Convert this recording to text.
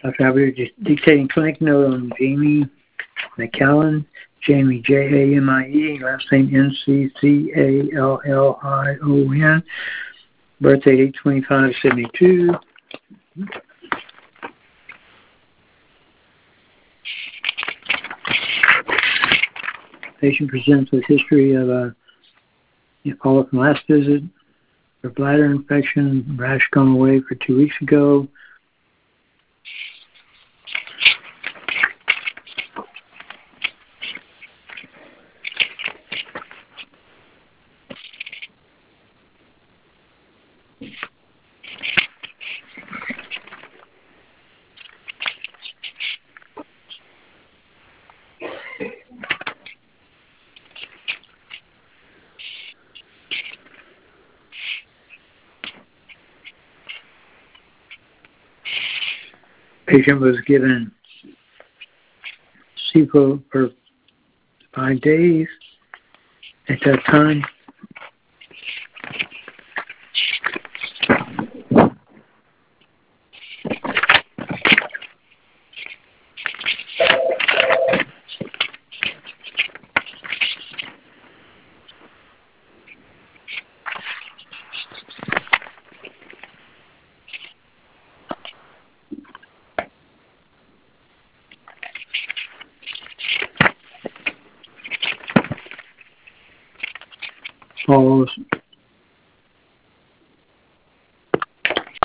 Dr. Albert dictating clinic note on Jamie McCallan, Jamie, Jamie, last name Nccalllion, birthday 8/25/72. Patient presents with history of a follow-up from last visit, for bladder infection, rash gone away for 2 weeks ago. Patient was given CEPO for 5 days at that time. Follows